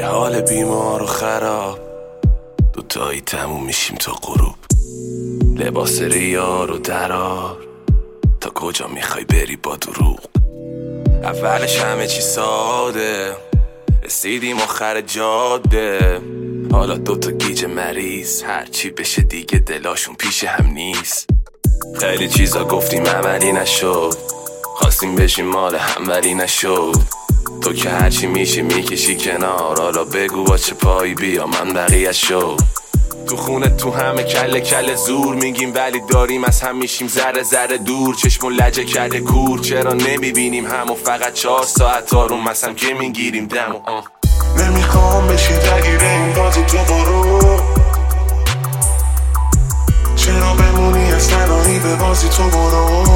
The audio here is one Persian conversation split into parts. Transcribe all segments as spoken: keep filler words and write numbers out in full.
یه حال بیمار و خراب، دوتایی تموم میشیم تا غروب. لباس ریار و درار، تا کجا میخوای بری با دروغ؟ اولش همه چی ساده، رسیدیم آخر جاده. حالا دوتا گیج مریض، هرچی بشه دیگه دلاشون پیش هم نیست. خیلی چیزا گفتیم عملی نشد، خواستیم بشیم مال هم ولی نشد. تو که هرچی میشی میکشی کنار، حالا بگو با چه پایی بیا من بقیه شد. تو خونه تو همه کله کله زور میگیم، ولی داریم از هم میشیم ذره ذره دور. چشم و لجه کرده کور، چرا نمیبینیم همو فقط چهار ساعت آروم مثلا که میگیریم دمو. نمیخوام بشی درگیر این بازی تو برو، چرا بمونی از تنهایی به بازی تو برو.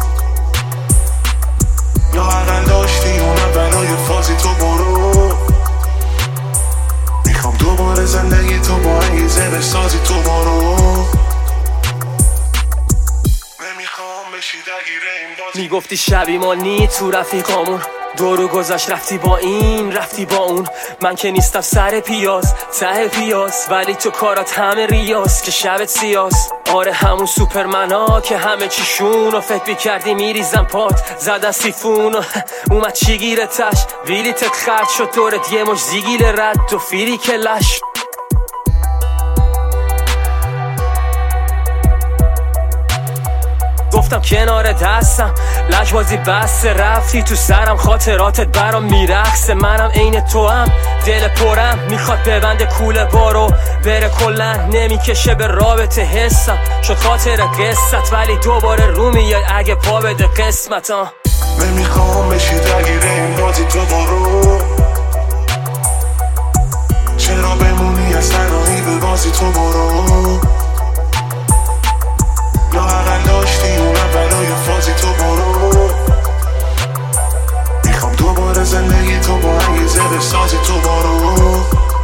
لااقل داشتی اونم برای فازی تو برو. میخوام دوباره زندگی تو با انگیزه بسازی تو برو. نمیخوام بشی درگیر این بازی. میگفتی شبی ما نی تو رفیقامون، دورو گذاشت رفتی با این رفتی با اون. من که نیستم سر پیاز ته پیاز، ولی تو کارات همه ریاز که شبت سیاس. آره همون سوپرمنا که همه چیشون و فکر بیکردی میریزم پات زدن سیفون و اومد چی گیرتش ویلیتت خرد شد دورت یه مش زیگیل رد و فیری که لش. گفتم کنار دستم لجبازی بس رفتی تو سرم، خاطراتت برام میرقصه. منم عین تو هم دل پرم، میخواد ببنده کوله بارو بره کلن، نمیکشه به رابطه حسم شد خاطر قصت، ولی دوباره رو میای اگه پا بده قسمت. ها نمیخوام بشی درگیر این بازی تو برو، چرا بمونی از تنهایی به بازی تو برو. لااقل داشتی اونم برای فازی تو برو. میخوام دوباره زندگی تو با انگیزه بسازی تو برو.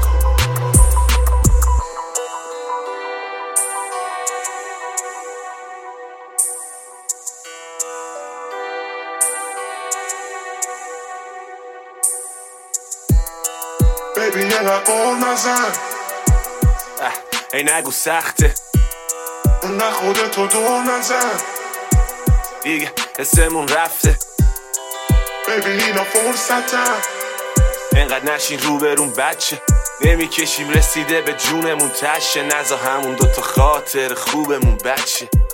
بیبی یه قول نزن، ای نگو سخته نه خودتو دور نزن دیگه حسمون رفته. بیبی اینا فرصتم، اینقدر نشین رو برون بچه، نمیکشیم رسیده به جونمون تشه. نزا همون دوتا خاطر خوبمون بچه.